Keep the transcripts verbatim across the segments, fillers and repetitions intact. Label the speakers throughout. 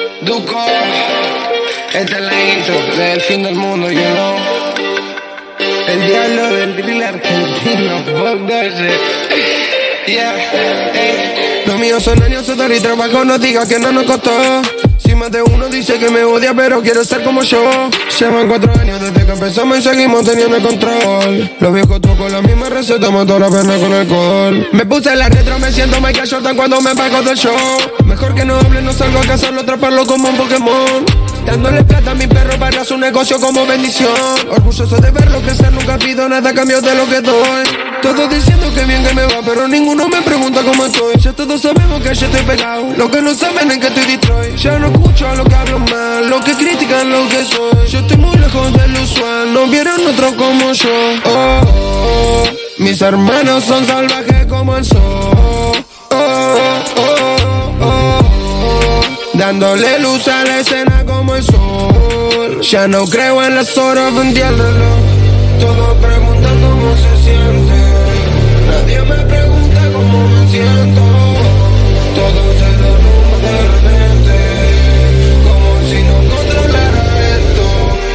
Speaker 1: Duco, esta es la intro del fin del mundo, you know. El diablo del drill argentino, fuck that shit. Yeah, hey. Los míos son años, sudor y trabajo, no digas que no nos costó. Si más de uno dice que me odia, pero quiere ser como yo. Llevan cuatro años desde que empezamos y seguimos teniendo el control. Los viejos trucos, la misma receta, mató la pena con alcohol. Me puse la retro, me siento Michael Jordan cuando me bajo del show. Mejor que no hable, no salgo a cazarlo, atraparlo como un Pokémon. Dándole plata a mi perro para su negocio como bendición. Orgulloso de verlo crecer, nunca pido nada a cambio de lo que doy. Todos diciendo que bien que me va, pero ninguno me pregunta cómo estoy. Ya todos sabemos que yo estoy pegado, lo que no saben es que estoy Detroit. Ya no escucho a los que hablan mal, los que critican lo que soy. Yo estoy muy lejos del usual, no vieron otro como yo. Oh, oh, oh. Mis hermanos son salvajes como el sol. Oh, oh, oh, oh, oh. Dándole luz a la escena como el sol. Ya no creo en las horas, vendí el reloj. Todos preguntan cómo se siente. Nadie me pregunta cómo me siento. Todo se derrumba de repente, como si no controlara esto.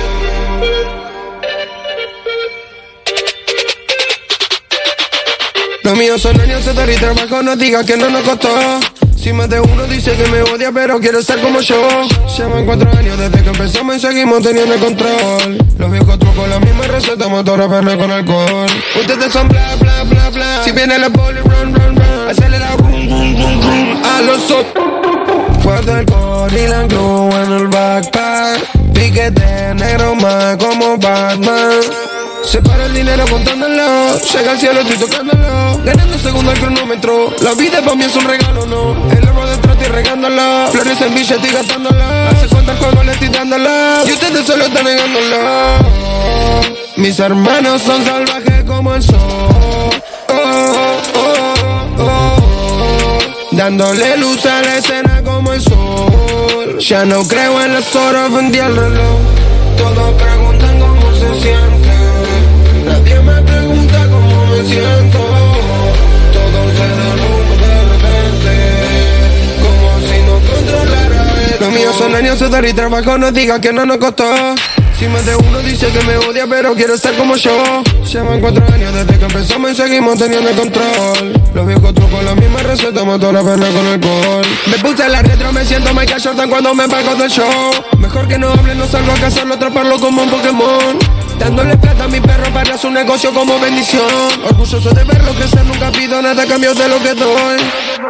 Speaker 1: Los míos son años, sudor y trabajo, no digas que no nos costó. Si más de uno dice que me odia, pero quiere ser como yo. Llevan cuatro años desde que empezamos y seguimos teniendo el control. Los viejos trucos, la misma receta, mató la pena con alcohol. Ustedes son bla, bla, bla, bla. Si viene la poli, run, run, run. Acelera, rum, rum, rum, rum. A los otros. Fuerte alcohol y la glue en el backpack. Piquete negro más como Batman. Separa el dinero contándolo. Llega al cielo, estoy tocándolo. Ganando segundo al cronómetro. La vida para mí es un regalo, no. El árbol detrás estoy regándolo. Flores en billete y gastándolo. Hace cuántas juegos le estoy dándolo. Y ustedes solo están negándolo. Mis hermanos son salvajes como el sol. Oh, oh, oh, oh. Dándole luz a la escena como el sol. Ya no creo en las horas, vendí el reloj. Todos preguntan cómo se siente. Nadie me pregunta cómo me siento. Todo se derrumba de repente, como si no controlara esto. Los míos son años, sudor y trabajo, no digas que no nos costó. Si más de uno dice que me odia, pero quiere ser como yo. Llevan cuatro años desde que empezamos y seguimos teniendo el control. Los viejos trucos, la misma receta, mató la pena con alcohol. Me puse la retro, me siento Michael Jordan cuando me bajo del show. Mejor que no hable, no salgo a cazarlo, atraparlo como un Pokémon. Dándole plata a mi perro para su negocio como bendición. Orgulloso de verlo crecer, nunca pido nada a cambio de lo que doy.